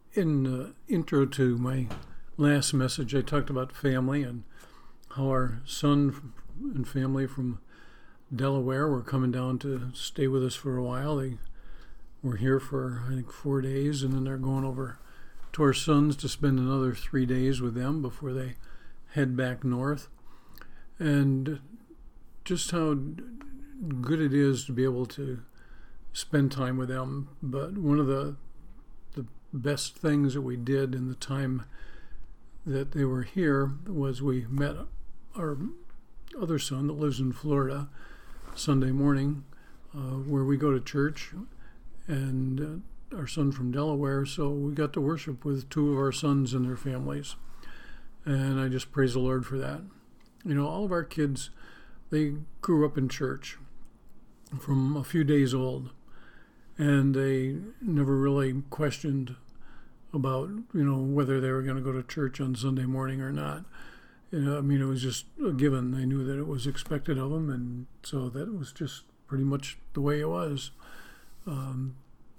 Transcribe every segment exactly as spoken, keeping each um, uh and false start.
In the intro to my last message, I talked about family and how our son and family from Delaware were coming down to stay with us for a while. They were here for, I think, four days, and then they're going over to our sons to spend another three days with them before they head back north. And just how good it is to be able to spend time with them. But one of the the best things that we did in the time that they were here was we met our other son that lives in Florida Sunday morning, uh, where we go to church, and uh, our son from Delaware, so we got to worship with two of our sons and their families. And I just praise the Lord for that. You know, all of our kids, they grew up in church from a few days old, and they never really questioned about, you know, whether they were going to go to church on Sunday morning or not. You know, I mean, it was just a given. They knew that it was expected of them, and so that was just pretty much the way it was. Um,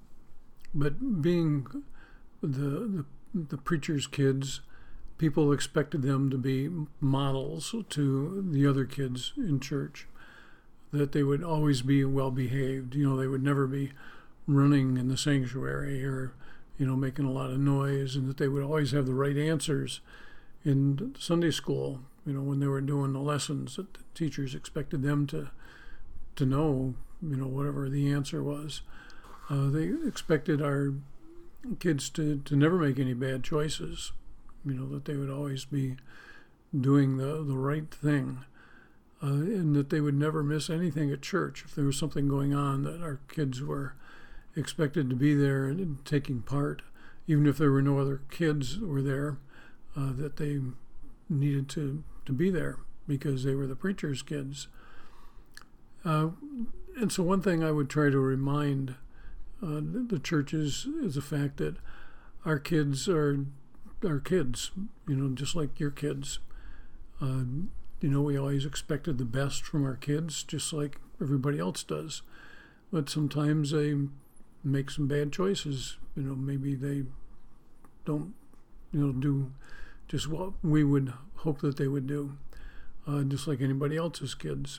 but being the, the the preacher's kids, people expected them to be models to the other kids in church, that they would always be well behaved. You know, they would never be running in the sanctuary or, you know, making a lot of noise, and that they would always have the right answers in Sunday school. You know, when they were doing the lessons, that the teachers expected them to to know, you know, whatever the answer was. Uh, they expected our kids to, to never make any bad choices, you know, that they would always be doing the, the right thing, uh, and that they would never miss anything at church. If there was something going on, that our kids were expected to be there and, and taking part, even if there were no other kids that were there, uh, that they needed to, to be there because they were the preacher's kids. Uh, and so one thing I would try to remind uh, the churches is the fact that our kids are our kids, you know, just like your kids. Uh, you know, we always expected the best from our kids, just like everybody else does. But sometimes they make some bad choices. You know, maybe they don't, you know, do just what we would hope that they would do, uh, just like anybody else's kids.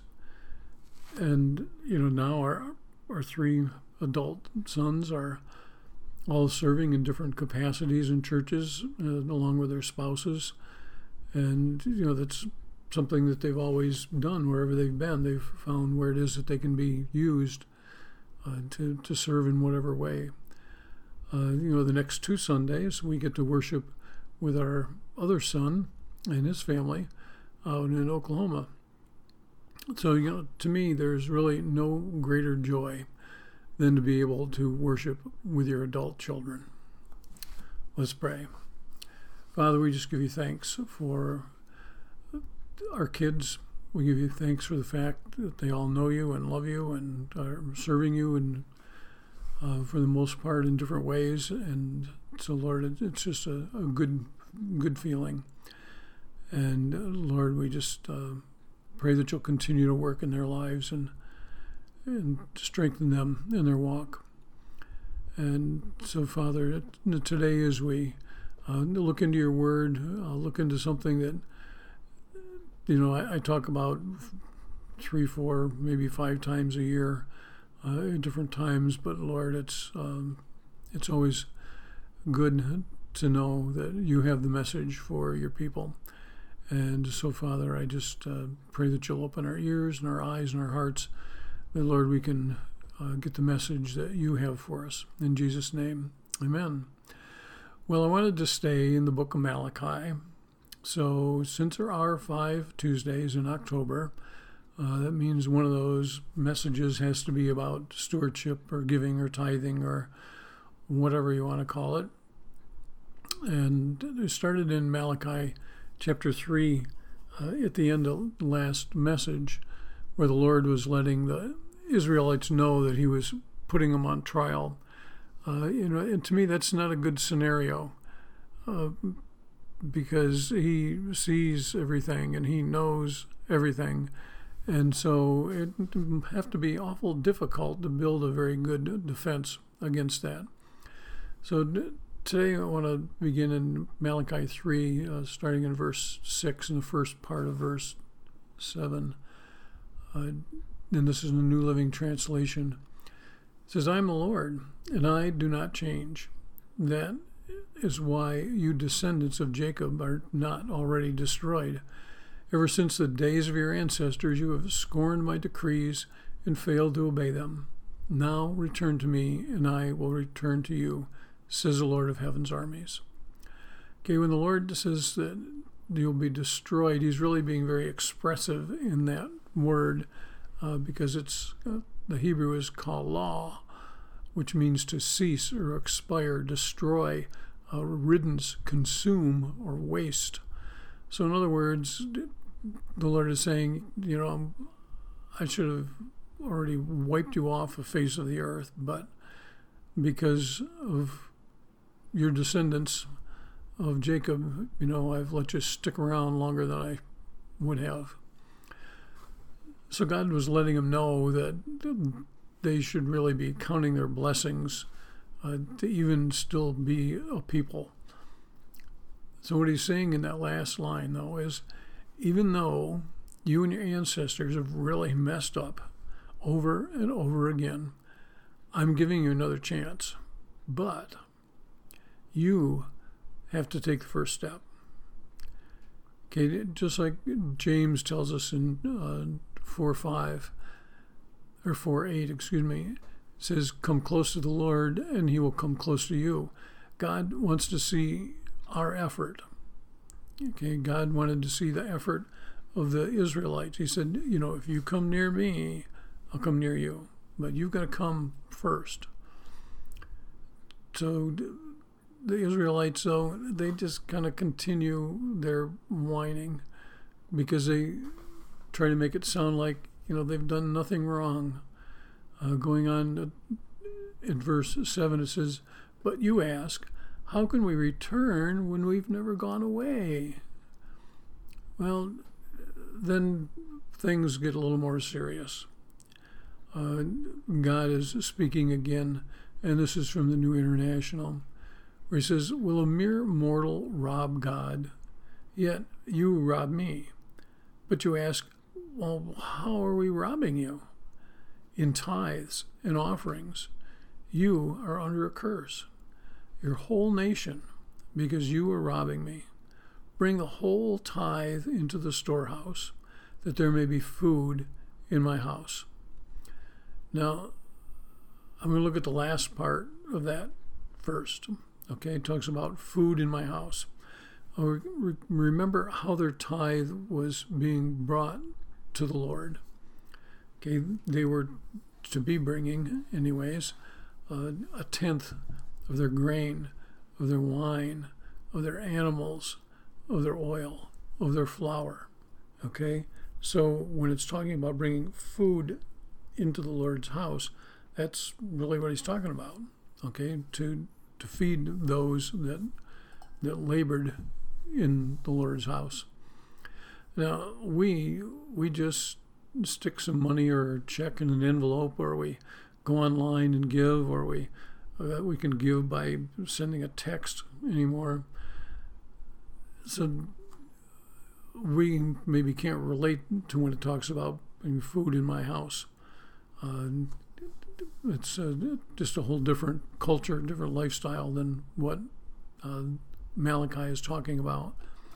And, you know, now our our three adult sons are all serving in different capacities in churches, uh, along with their spouses. And, you know, that's something that they've always done wherever they've been. They've found where it is that they can be used uh, to, to serve in whatever way. Uh, you know, the next two Sundays, we get to worship with our other son and his family out in Oklahoma. So, you know, to me, there's really no greater joy than to be able to worship with your adult children. Let's pray. Father, we just give you thanks for our kids. We give you thanks for the fact that they all know you and love you and are serving you, and uh, for the most part in different ways. And so, Lord, it's just a, a good, good feeling. And uh, Lord, we just uh, pray that you'll continue to work in their lives and and strengthen them in their walk. And so, Father, today as we uh, look into your word, uh, look into something that, you know, I, I talk about three, four, maybe five times a year, uh, at different times, but Lord, it's um, it's always good to know that you have the message for your people. And so, Father, I just uh, pray that you'll open our ears and our eyes and our hearts, that, Lord, we can uh, get the message that you have for us. In Jesus' name, amen. Well, I wanted to stay in the book of Malachi. So since there are five Tuesdays in October, uh, that means one of those messages has to be about stewardship or giving or tithing or whatever you want to call it. And it started in Malachi chapter three, uh, at the end of the last message, where the Lord was letting the Israelites know that he was putting them on trial. Uh, you know, and to me, that's not a good scenario, uh, because he sees everything and he knows everything. And so it would have to be awful difficult to build a very good defense against that. So today I want to begin in Malachi three, uh, starting in verse six and the first part of verse seven. Uh, and this is in the New Living Translation. It says, I am the Lord, and I do not change. That is why you descendants of Jacob are not already destroyed. Ever since the days of your ancestors, you have scorned my decrees and failed to obey them. Now return to me, and I will return to you, says the Lord of heaven's armies. Okay, when the Lord says that you'll be destroyed, he's really being very expressive in that word uh, because it's uh, the Hebrew is kala, which means to cease or expire, destroy, uh, riddance, consume, or waste. So in other words, the Lord is saying, you know, I should have already wiped you off the face of the earth, but because of your descendants of Jacob, you know, I've let you stick around longer than I would have. So God was letting them know that they should really be counting their blessings uh, to even still be a people. So what he's saying in that last line, though, is even though you and your ancestors have really messed up over and over again, I'm giving you another chance. But you have to take the first step. Okay, just like James tells us in uh, four five, or four eight, excuse me, it says, come close to the Lord and he will come close to you. God wants to see our effort. Okay, God wanted to see the effort of the Israelites. He said, you know, if you come near me, I'll come near you. But you've got to come first. So the Israelites, though, they just kind of continue their whining because they try to make it sound like, you know, they've done nothing wrong. Uh, going on in verse seven, it says, but you ask, how can we return when we've never gone away? Well, then things get a little more serious. Uh, God is speaking again, and this is from the New International, where he says, will a mere mortal rob God? Yet you rob me. But you ask, well, how are we robbing you? In tithes and offerings, you are under a curse. Your whole nation, because you are robbing me. Bring the whole tithe into the storehouse, that there may be food in my house. Now, I'm going to look at the last part of that first. Okay, it talks about food in my house. Uh, remember how their tithe was being brought to the Lord. Okay, they were to be bringing, anyways, uh, a tenth of their grain, of their wine, of their animals, of their oil, of their flour. Okay, so when it's talking about bringing food into the Lord's house, that's really what he's talking about. Okay, to to feed those that that labored in the Lord's house. Now we we just stick some money or a check in an envelope, or we go online and give, or we uh, we can give by sending a text anymore. So we maybe can't relate to when it talks about food in my house. Uh, it's uh, just a whole different culture, different lifestyle than what uh, Malachi is talking about.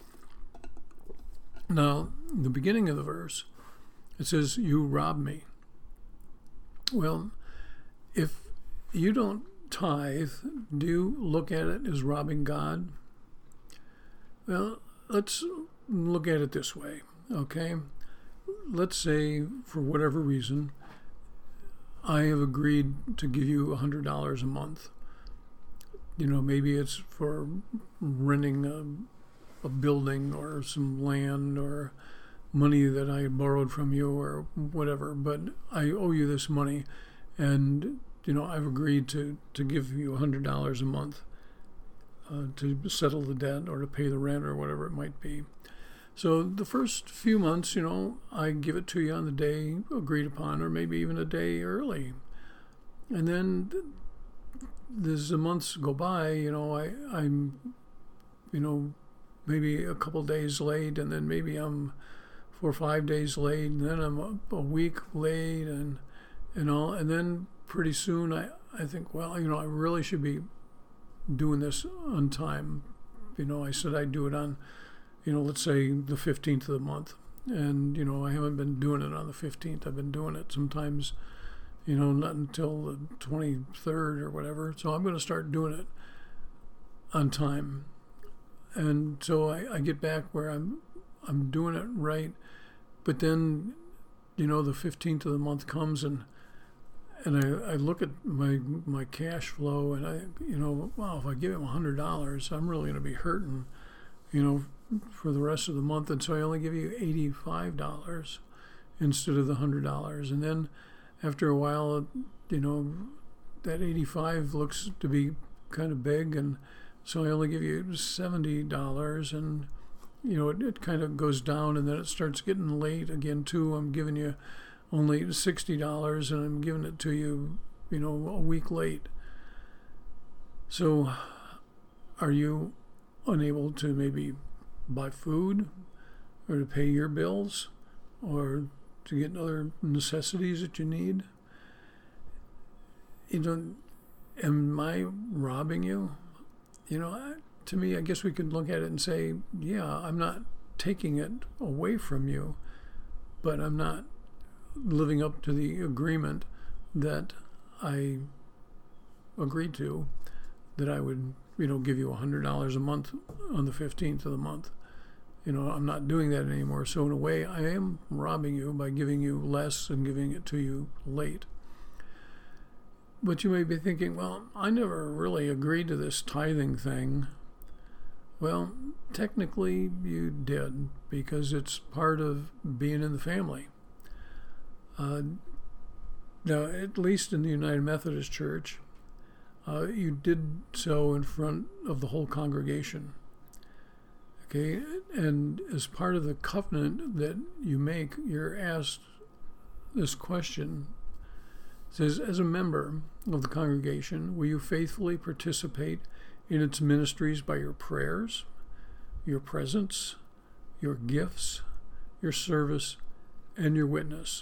Now, in the beginning of the verse, it says, you rob me. Well, if you don't tithe, do you look at it as robbing God? Well, let's look at it this way, okay? Let's say, for whatever reason, I have agreed to give you one hundred dollars a month. You know, maybe it's for renting a, a building or some land or money that I borrowed from you or whatever, but I owe you this money, and, you know, I've agreed to, to give you one hundred dollars a month uh, to settle the debt or to pay the rent or whatever it might be. So the first few months, you know, I give it to you on the day agreed upon, or maybe even a day early. And then as the months go by, you know, I, I'm, you know, maybe a couple days late, and then maybe I'm four or five days late, and then I'm a, a week late, and and all, and then pretty soon I, I think, well, you know, I really should be doing this on time. You know, I said I'd do it on, you know, let's say the fifteenth of the month, and you know, I haven't been doing it on the fifteenth. I've been doing it sometimes, you know, not until the twenty-third or whatever. So I'm going to start doing it on time. And so I, I get back where I'm I'm doing it right. But then, you know, the fifteenth of the month comes, and and I, I look at my my cash flow, and I, you know, wow, if I give him one hundred dollars, I'm really going to be hurting, you know, for the rest of the month. And so I only give you eighty-five dollars instead of the one hundred dollars. And then after a while, you know, that eighty-five looks to be kind of big, and so I only give you seventy dollars, and, you know, it, it kind of goes down, and then it starts getting late again, too. I'm giving you only sixty dollars, and I'm giving it to you, you know, a week late. So are you unable to maybe buy food, or to pay your bills, or to get other necessities that you need? You know, am I robbing you? You know, I, to me, I guess we could look at it and say, yeah, I'm not taking it away from you, but I'm not living up to the agreement that I agreed to, that I would, you know, give you one hundred dollars a month on the fifteenth of the month. You know, I'm not doing that anymore. So in a way, I am robbing you by giving you less and giving it to you late. But you may be thinking, well, I never really agreed to this tithing thing. Well, technically you did, because it's part of being in the family. Uh, now, at least in the United Methodist Church, uh, you did so in front of the whole congregation. Okay, and as part of the covenant that you make, you're asked this question. It says, as a member of the congregation, will you faithfully participate in its ministries by your prayers, your presence, your gifts, your service, and your witness?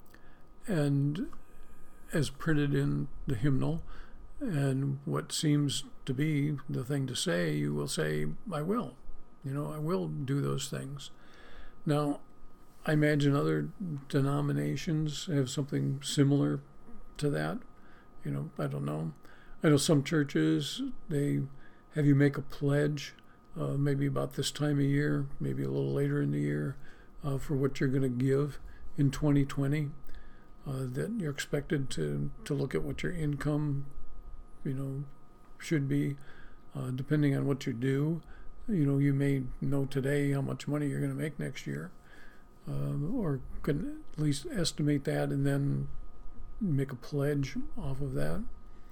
And as printed in the hymnal, and what seems to be the thing to say, you will say, I will. You know, I will do those things. Now, I imagine other denominations have something similar to that. You know, I don't know. I know some churches, they have you make a pledge, uh, maybe about this time of year, maybe a little later in the year, uh, for what you're going to give in twenty twenty. Uh, that you're expected to, to look at what your income, you know, should be, uh, depending on what you do. You know, you may know today how much money you're going to make next year, um, or can at least estimate that and then make a pledge off of that.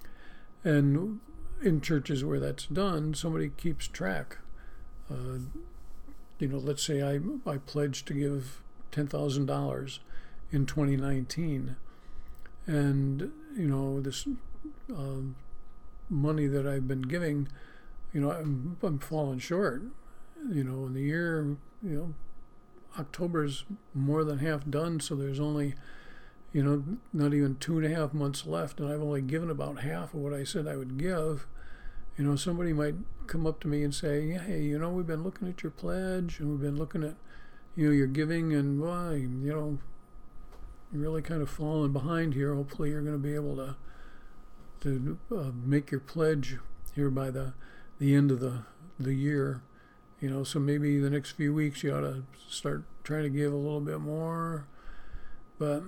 And in churches where that's done, somebody keeps track. Uh, you know, let's say I, I pledge to give ten thousand dollars in twenty nineteen, and, you know, this uh, money that I've been giving, you know, I'm, I'm falling short. You know, in the year, you know, October's more than half done, so there's only, you know, not even two and a half months left, and I've only given about half of what I said I would give. You know, somebody might come up to me and say, hey, you know, we've been looking at your pledge, and we've been looking at, you know, your giving, and, well, you know, you're really kind of falling behind here. Hopefully you're going to be able to to uh, make your pledge here by the the end of the, the year. You know, so maybe the next few weeks you ought to start trying to give a little bit more. But,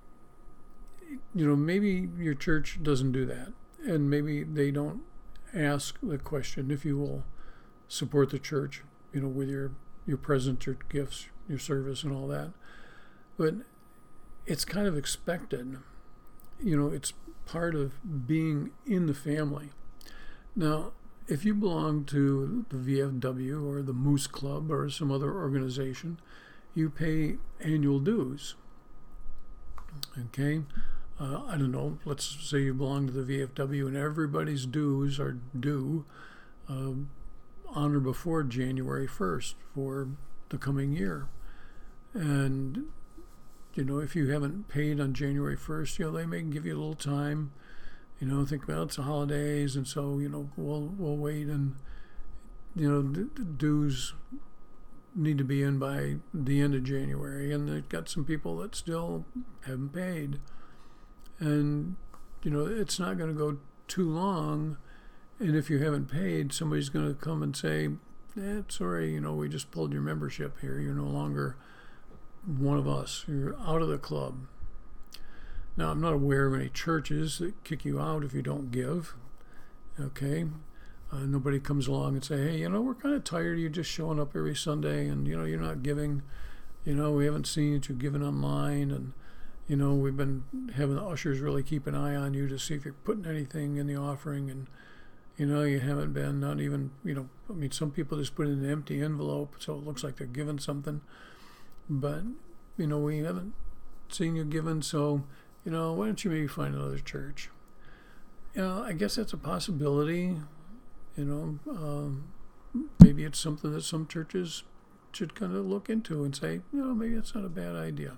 you know, maybe your church doesn't do that. And maybe they don't ask the question if you will support the church, you know, with your, your presence, your gifts, your service, and all that. But it's kind of expected. You know, it's part of being in the family. Now, if you belong to the V F W or the Moose Club or some other organization, you pay annual dues. Okay? uh, I don't know, let's say you belong to the V F W and everybody's dues are due uh, on or before January first for the coming year. And, you know, if you haven't paid on January first, you know, they may give you a little time, you know, think, well, it's the holidays, and so, you know, we'll, we'll wait, and, you know, d- dues need to be in by the end of January, and they've got some people that still haven't paid. And, you know, it's not going to go too long, and if you haven't paid, somebody's going to come and say, eh, sorry, you know, we just pulled your membership here. You're no longer one of us. You're out of the club. Now, I'm not aware of any churches that kick you out if you don't give. Okay? Uh, nobody comes along and say, hey, you know, we're kind of tired of you just showing up every Sunday and, you know, you're not giving. You know, we haven't seen that you're giving online, and, you know, we've been having the ushers really keep an eye on you to see if you're putting anything in the offering, and, you know, you haven't been, not even, you know, I mean, some people just put in an empty envelope so it looks like they're giving something. But, you know, we haven't seen you giving, so, you know, why don't you maybe find another church? You know, I guess that's a possibility. You know, um, maybe it's something that some churches should kind of look into and say, you know, maybe it's not a bad idea.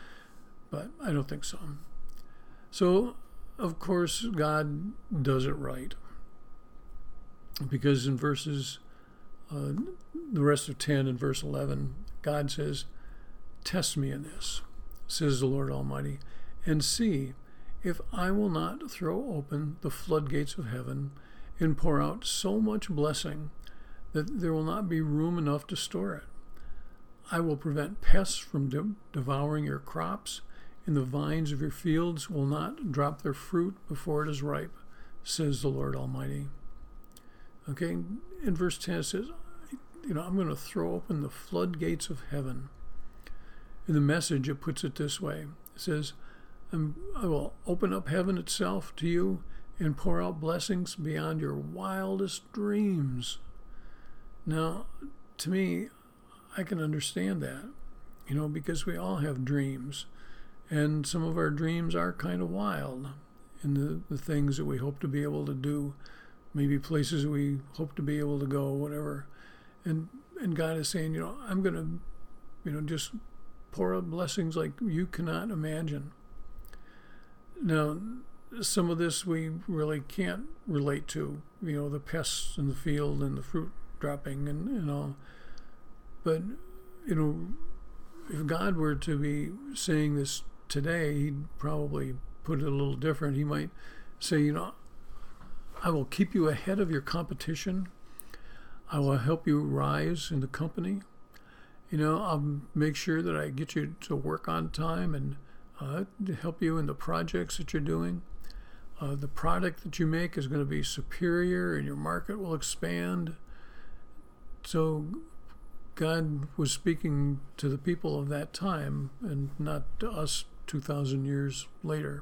But I don't think so. So, of course, God does it right. Because in verses, uh, the rest of ten and verse eleven, God says, test me in this, says the Lord Almighty, and see if I will not throw open the floodgates of heaven and pour out so much blessing that there will not be room enough to store it. I will prevent pests from de- devouring your crops, and the vines of your fields will not drop their fruit before it is ripe, says the Lord Almighty. Okay, in verse ten it says, you know, I'm going to throw open the floodgates of heaven. In the Message, it puts it this way. It says, I'm, I will open up heaven itself to you and pour out blessings beyond your wildest dreams. Now, to me, I can understand that, you know, because we all have dreams, and some of our dreams are kind of wild in the, the things that we hope to be able to do, maybe places we hope to be able to go, whatever. And and God is saying, you know, I'm going to, you know, just pour out blessings like you cannot imagine. Now, some of this we really can't relate to, you know, the pests in the field and the fruit dropping and, and all. But, you know, if God were to be saying this today, he'd probably put it a little different. He might say, you know, I will keep you ahead of your competition. I will help you rise in the company. You know, I'll make sure that I get you to work on time and uh, to help you in the projects that you're doing. Uh, the product that you make is going to be superior and your market will expand. So God was speaking to the people of that time and not to us two thousand years later.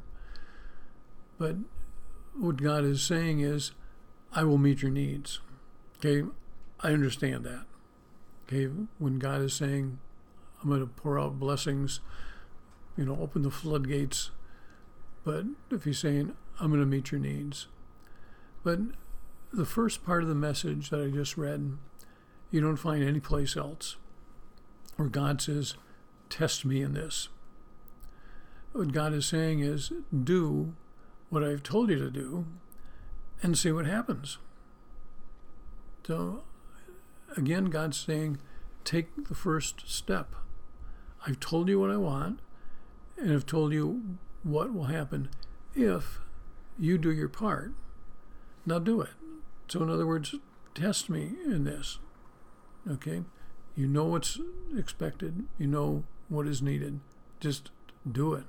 But what God is saying is, I will meet your needs. Okay, I understand that. Okay, when God is saying, I'm going to pour out blessings, you know, open the floodgates. But if he's saying, I'm going to meet your needs. But the first part of the message that I just read, you don't find any place else where God says, test me in this. What God is saying is, do what I've told you to do and see what happens. So, again, God's saying, take the first step. I've told you what I want, and I've told you what will happen if you do your part. Now do it. So, in other words, test me in this. Okay? You know what's expected. You know what is needed. Just do it.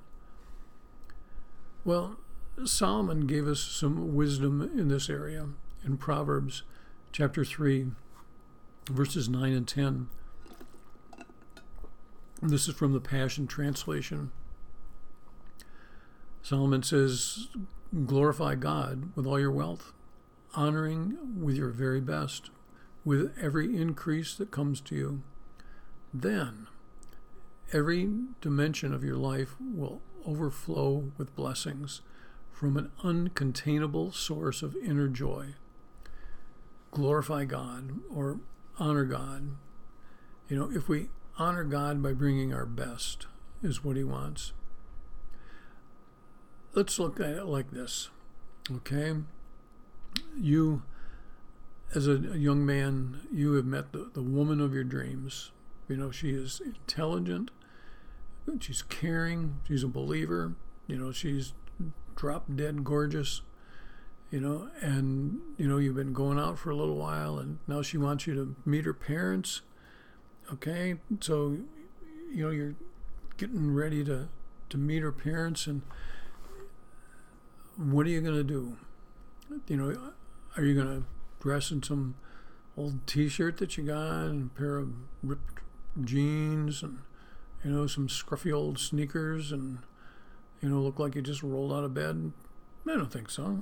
Well, Solomon gave us some wisdom in this area in Proverbs chapter three, verses nine and ten. This is from the Passion Translation. Solomon says, glorify God with all your wealth, honoring with your very best, with every increase that comes to you. Then every dimension of your life will overflow with blessings from an uncontainable source of inner joy. Glorify God or honor God. You know, if we honor God by bringing our best, is what he wants. Let's look at it like this, okay? You, as a, a young man, you have met the, the woman of your dreams. You know, she is intelligent, she's caring, she's a believer, you know, she's drop dead gorgeous, you know, and, you know, you've been going out for a little while, and now she wants you to meet her parents, okay? So, you know, you're getting ready to, to meet her parents, and what are you going to do? You know, are you going to dress in some old t-shirt that you got and a pair of ripped jeans and, you know, some scruffy old sneakers and, you know, look like you just rolled out of bed? I don't think so.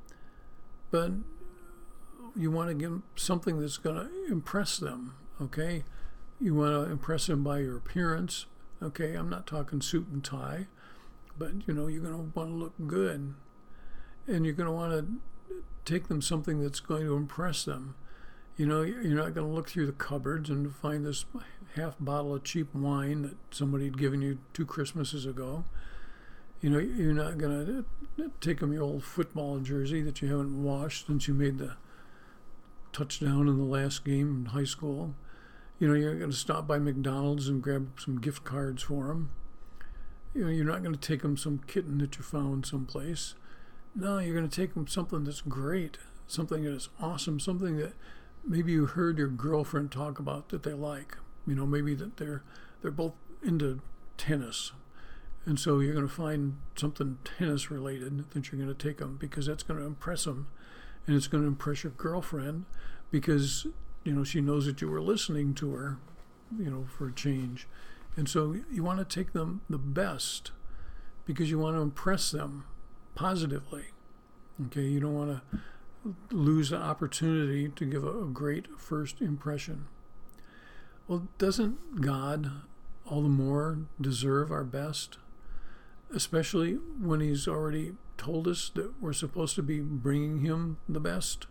But you want to give something that's going to impress them, okay? You want to impress them by your appearance, okay? I'm not talking suit and tie, but, you know, you're going to want to look good. And you're going to want to take them something that's going to impress them. You know, you're not going to look through the cupboards and find this half bottle of cheap wine that somebody had given you two Christmases ago. You know, you're not going to take them your old football jersey that you haven't washed since you made the touchdown in the last game in high school. You know, you're going to stop by McDonald's and grab some gift cards for them. You know, you're not going to take them some kitten that you found someplace. No, you're going to take them something that's great, something that is awesome, something that maybe you heard your girlfriend talk about that they like. You know, maybe that they're they're both into tennis. And so you're going to find something tennis related that you're going to take them because that's going to impress them. And it's going to impress your girlfriend because, you know, she knows that you were listening to her, you know, for a change. And so you want to take them the best because you want to impress them positively. Okay, you don't want to lose the opportunity to give a, a great first impression. Well, doesn't God all the more deserve our best? Especially when he's already told us that we're supposed to be bringing him the best.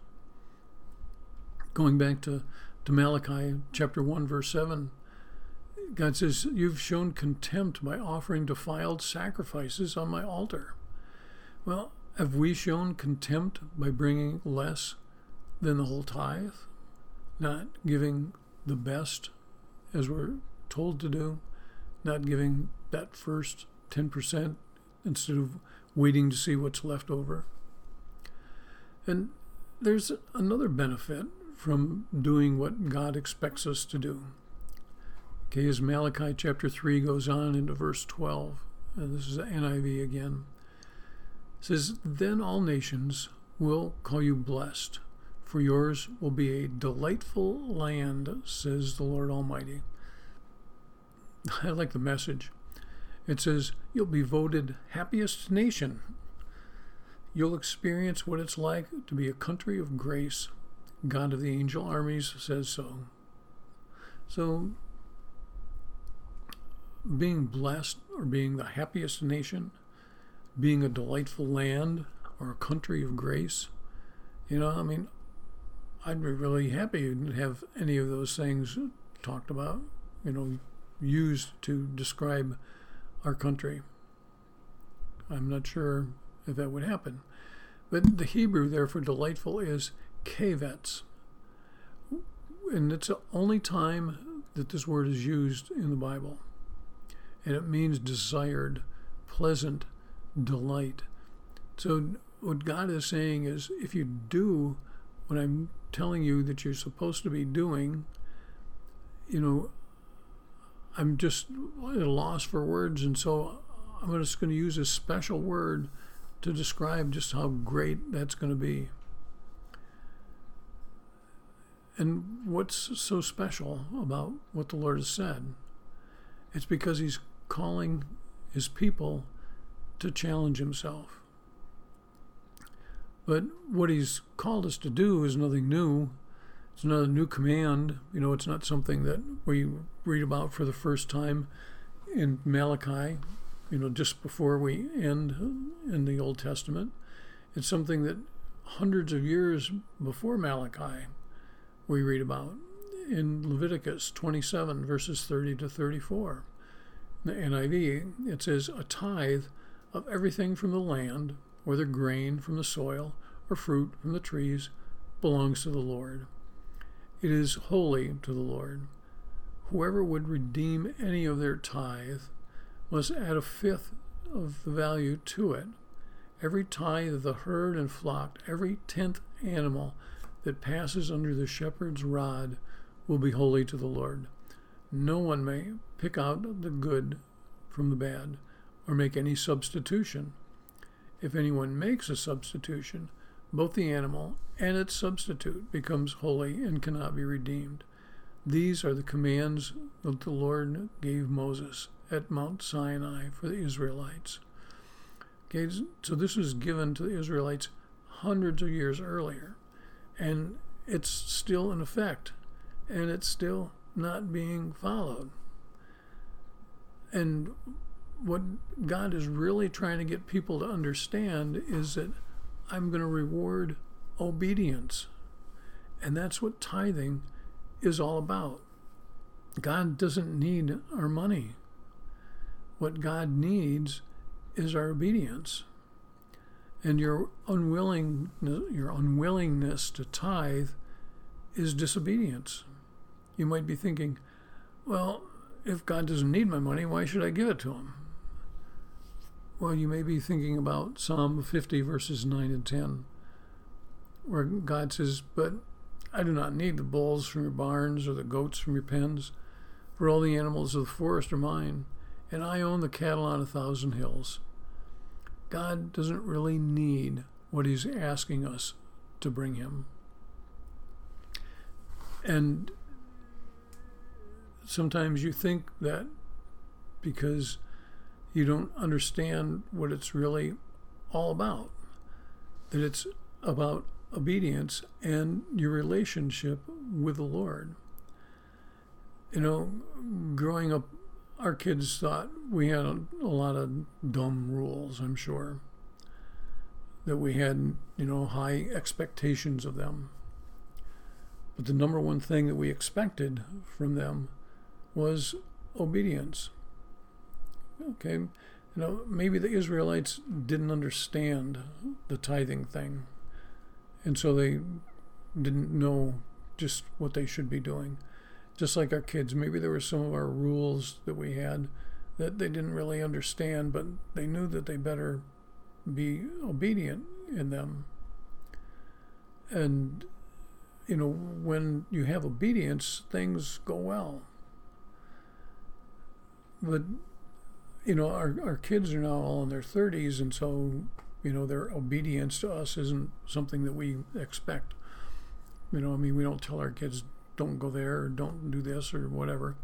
Going back to, to Malachi chapter one, verse seven, God says, "You've shown contempt by offering defiled sacrifices on my altar." Well, have we shown contempt by bringing less than the whole tithe? Not giving the best as we're told to do? Not giving that first ten percent instead of waiting to see what's left over? And there's another benefit from doing what God expects us to do. Okay, as Malachi chapter three goes on into verse twelve, and this is the N I V again, it says, "Then all nations will call you blessed, for yours will be a delightful land, says the Lord Almighty." I like the message. It says, you'll be voted happiest nation. You'll experience what it's like to be a country of grace. God of the angel armies says so. So, being blessed or being the happiest nation, being a delightful land or a country of grace, you know, I mean, I'd be really happy to have any of those things talked about, you know, used to describe our country. I'm not sure if that would happen. But the Hebrew there for delightful is kavetz. And it's the only time that this word is used in the Bible. And it means desired, pleasant, delight. So what God is saying is, if you do what I'm telling you that you're supposed to be doing, you know, I'm just at a loss for words, and so I'm just going to use a special word to describe just how great that's going to be. And what's so special about what the Lord has said? It's because he's calling his people to challenge himself. But what he's called us to do is nothing new. It's not a new command. You know, it's not something that we read about for the first time in Malachi. you know, just before we end in the Old Testament. It's something that hundreds of years before Malachi we read about in Leviticus twenty-seven, verses thirty to thirty-four. In the N I V, it says, a tithe of everything from the land, whether grain from the soil or fruit from the trees, belongs to the Lord. It is holy to the Lord. Whoever would redeem any of their tithe must add a fifth of the value to it. Every tithe of the herd and flock, every tenth animal that passes under the shepherd's rod will be holy to the Lord. No one may pick out the good from the bad or make any substitution. If anyone makes a substitution, both the animal and its substitute becomes holy and cannot be redeemed. These are the commands that the Lord gave Moses at Mount Sinai for the Israelites. Okay, so this was given to the Israelites hundreds of years earlier, and it's still in effect, and it's still not being followed. And what God is really trying to get people to understand is that I'm going to reward obedience. And that's what tithing is all about. God doesn't need our money. What God needs is our obedience. And your unwilling, your unwillingness to tithe is disobedience. You might be thinking, well, if God doesn't need my money, why should I give it to him? Well, you may be thinking about Psalm fifty, verses nine and ten, where God says, but I do not need the bulls from your barns or the goats from your pens, for all the animals of the forest are mine, and I own the cattle on a thousand hills. God doesn't really need what he's asking us to bring him. And sometimes you think that because you don't understand what it's really all about, that it's about obedience and your relationship with the Lord. You know, growing up, our kids thought we had a, a lot of dumb rules, I'm sure, that we had, you know, high expectations of them. But the number one thing that we expected from them was obedience. Okay, you know, maybe the Israelites didn't understand the tithing thing, and so they didn't know just what they should be doing. Just like our kids, maybe there were some of our rules that we had that they didn't really understand, but they knew that they better be obedient in them. And, you know, when you have obedience, things go well. But, you know, our, our kids are now all in their thirties, and so, you know, their obedience to us isn't something that we expect. You know, I mean, we don't tell our kids, don't go there, or don't do this, or whatever.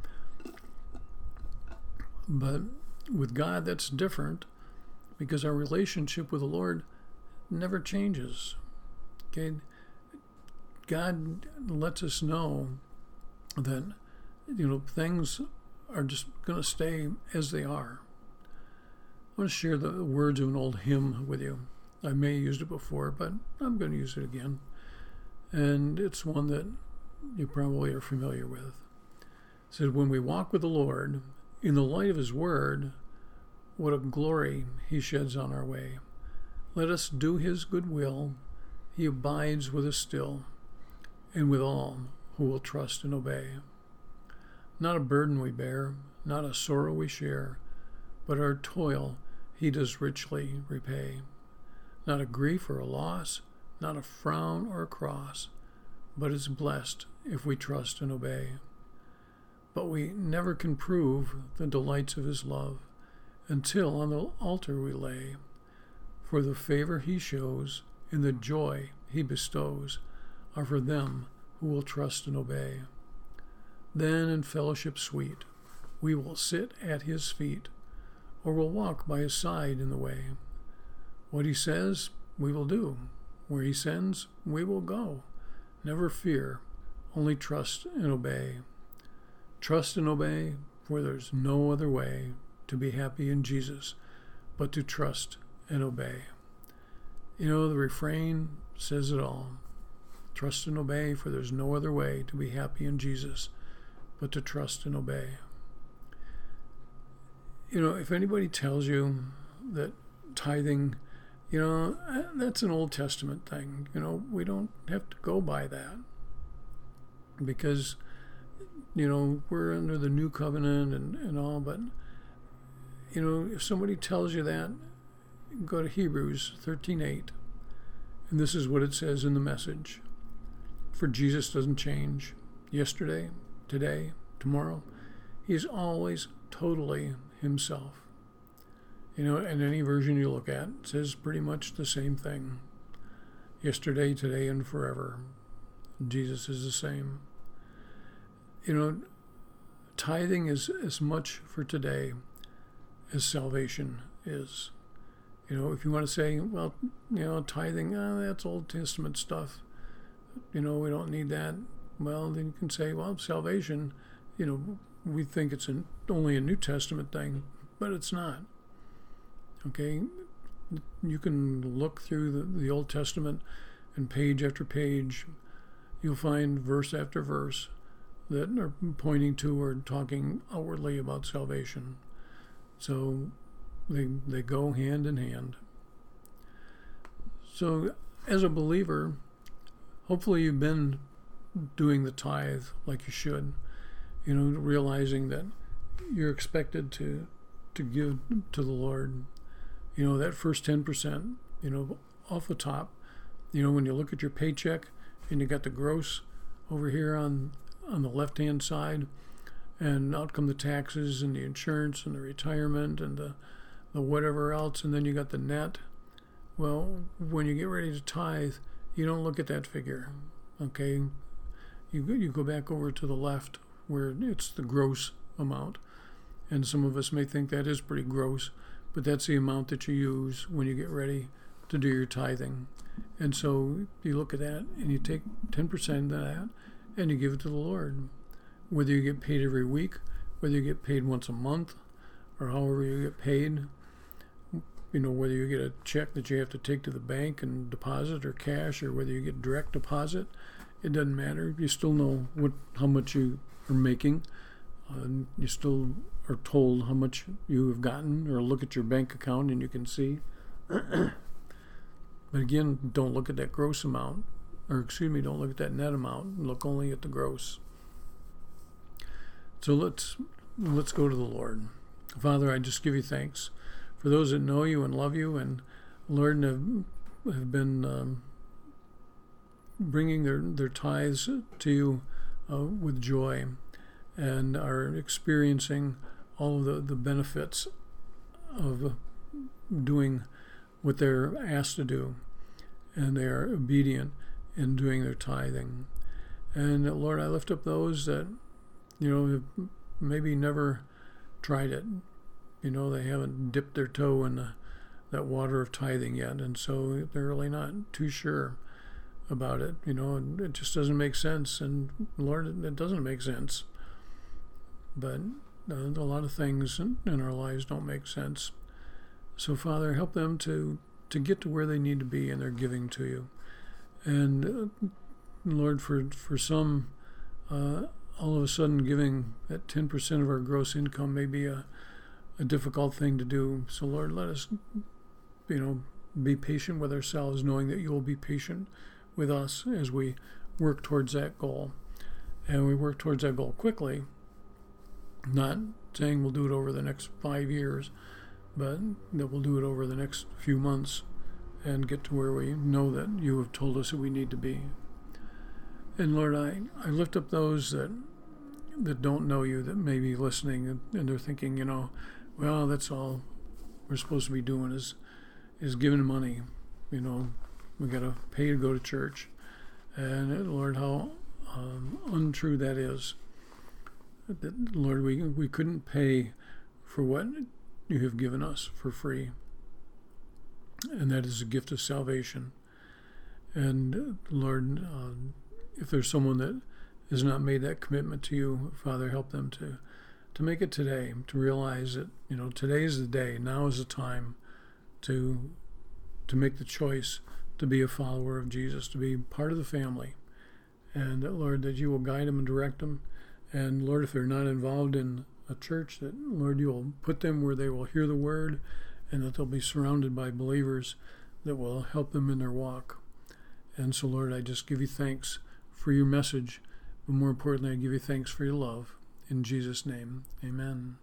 But with God, that's different, because our relationship with the Lord never changes. Okay? God lets us know that, you know, things are just going to stay as they are. I want to share the words of an old hymn with you. I may have used it before, but I'm going to use it again. And it's one that you probably are familiar with. It says, when we walk with the Lord, in the light of his word, what a glory he sheds on our way. Let us do his good will. He abides with us still, and with all who will trust and obey. Not a burden we bear, not a sorrow we share, but our toil he does richly repay. Not a grief or a loss, not a frown or a cross, but is blessed if we trust and obey. But we never can prove the delights of his love until on the altar we lay, for the favor he shows and the joy he bestows are for them who will trust and obey. Then in fellowship sweet we will sit at his feet, or will walk by his side in the way. What he says we will do, where he sends we will go. Never fear, only trust and obey. Trust and obey, for there's no other way to be happy in Jesus but to trust and obey. You know, the refrain says it all. Trust and obey, for there's no other way to be happy in Jesus but to trust and obey. You know, if anybody tells you that tithing, you know, that's an Old Testament thing, you know, we don't have to go by that, because, you know, we're under the new covenant and, and all, but, you know, if somebody tells you that, go to Hebrews thirteen eight, and this is what it says in the Message. For Jesus doesn't change yesterday, today, tomorrow. He's always totally himself. You know, and any version you look at says pretty much the same thing. Yesterday, today, and forever. Jesus is the same. You know, tithing is as much for today as salvation is. You know, if you want to say, well, you know, tithing, oh, that's Old Testament stuff. You know, we don't need that. Well, then you can say, well, salvation, you know, we think it's an, only a New Testament thing, but it's not. Okay? You can look through the, the Old Testament, and page after page, you'll find verse after verse that are pointing to or talking outwardly about salvation. So they they go hand in hand. So as a believer, hopefully you've been doing the tithe like you should, you know, realizing that you're expected to to give to the Lord. You know, that first ten percent, you know, off the top, you know, when you look at your paycheck and you got the gross over here on on the left-hand side, and out come the taxes and the insurance and the retirement and the, the whatever else, and then you got the net. Well, when you get ready to tithe, you don't look at that figure, okay? You, you go back over to the left where it's the gross amount, and some of us may think that is pretty gross, but that's the amount that you use when you get ready to do your tithing. And so you look at that and you take ten percent of that and you give it to the Lord. Whether you get paid every week, whether you get paid once a month, or however you get paid, you know, whether you get a check that you have to take to the bank and deposit, or cash, or whether you get direct deposit, it doesn't matter. You still know what how much you are making. Uh, you still are told how much you have gotten, or look at your bank account and you can see. But again, don't look at that gross amount, or excuse me, don't look at that net amount. Look only at the gross. So let's let's go to the Lord. Father, I just give you thanks for those that know you and love you, and Lord, have, have been um, bringing their, their tithes to you uh, with joy, and are experiencing all of the, the benefits of doing what they're asked to do, and they are obedient in doing their tithing. And Lord, I lift up those that, you know, have maybe never tried it. You know, they haven't dipped their toe in the, that water of tithing yet, and so they're really not too sure about it. You know, and it just doesn't make sense. And Lord, it doesn't make sense. But uh, a lot of things in our lives don't make sense. So, Father, help them to, to get to where they need to be in their giving to you. And, uh, Lord, for, for some, uh, all of a sudden giving that ten percent of our gross income may be a, a difficult thing to do. So, Lord, let us, you know, be patient with ourselves, knowing that you will be patient with us as we work towards that goal. And we work towards that goal quickly, not saying we'll do it over the next five years, but that we'll do it over the next few months and get to where we know that you have told us that we need to be. And Lord, I, I lift up those that that don't know you, that may be listening, and, and they're thinking, you know, well, that's all we're supposed to be doing is is giving money. You know, we got to pay to go to church. And Lord, how um, untrue that is. That, Lord, we we couldn't pay for what you have given us for free, and that is a gift of salvation. And Lord, uh, if there's someone that has not made that commitment to you, Father, help them to to make it today, to realize that, you know, today's the day, now is the time to to make the choice to be a follower of Jesus, to be part of the family. And that, Lord, that you will guide them and direct them. And Lord, if they're not involved in a church, that, Lord, you will put them where they will hear the word, and that they'll be surrounded by believers that will help them in their walk. And so, Lord, I just give you thanks for your message, but more importantly, I give you thanks for your love. In Jesus' name, amen.